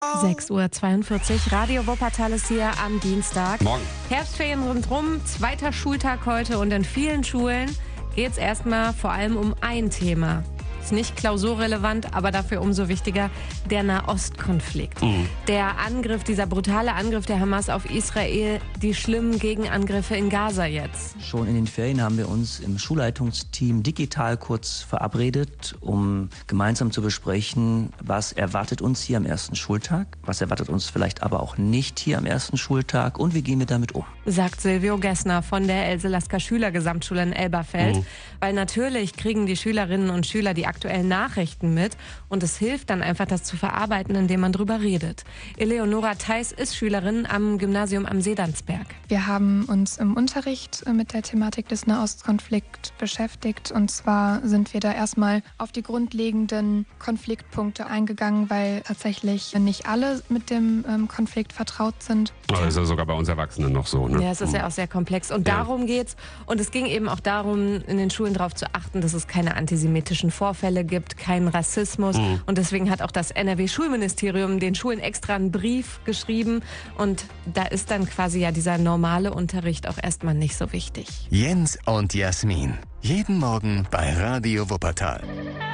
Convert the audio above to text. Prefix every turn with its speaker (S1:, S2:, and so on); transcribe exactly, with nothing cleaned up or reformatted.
S1: sechs Uhr zweiundvierzig, Radio Wuppertal ist hier am Dienstag.
S2: Morgen.
S1: Herbstferien rundherum, zweiter Schultag heute und in vielen Schulen geht es erstmal vor allem um ein Thema. Ist nicht klausurrelevant, aber dafür umso wichtiger, der Nahostkonflikt. Mhm. Der Angriff, dieser brutale Angriff der Hamas auf Israel, die schlimmen Gegenangriffe in Gaza jetzt.
S3: Schon in den Ferien haben wir uns im Schulleitungsteam digital kurz verabredet, um gemeinsam zu besprechen, was erwartet uns hier am ersten Schultag, was erwartet uns vielleicht aber auch nicht hier am ersten Schultag und wie gehen wir damit um.
S1: Sagt Silvio Gessner von der Else-Lasker Schülergesamtschule in Elberfeld. Mhm. Weil natürlich kriegen die Schülerinnen und Schüler die aktuellen Nachrichten mit und es hilft dann einfach, das zu verarbeiten, indem man drüber redet. Eleonora Theis ist Schülerin am Gymnasium am Sedanzberg.
S4: Wir haben uns im Unterricht mit der Thematik des Nahostkonflikts beschäftigt und zwar sind wir da erstmal auf die grundlegenden Konfliktpunkte eingegangen, weil tatsächlich nicht alle mit dem ähm, Konflikt vertraut sind.
S2: Das ist ja sogar bei uns Erwachsenen noch so, ne?
S1: Ja, es ist ja auch sehr komplex und ja. darum geht's und es ging eben auch darum, in den Schulen darauf zu achten, dass es keine antisemitischen Vorfälle gibt, keinen Rassismus. Mhm. Und deswegen hat auch das N R W-Schulministerium den Schulen extra einen Brief geschrieben. Und da ist dann quasi ja dieser normale Unterricht auch erstmal nicht so wichtig.
S5: Jens und Jasmin. Jeden Morgen bei Radio Wuppertal.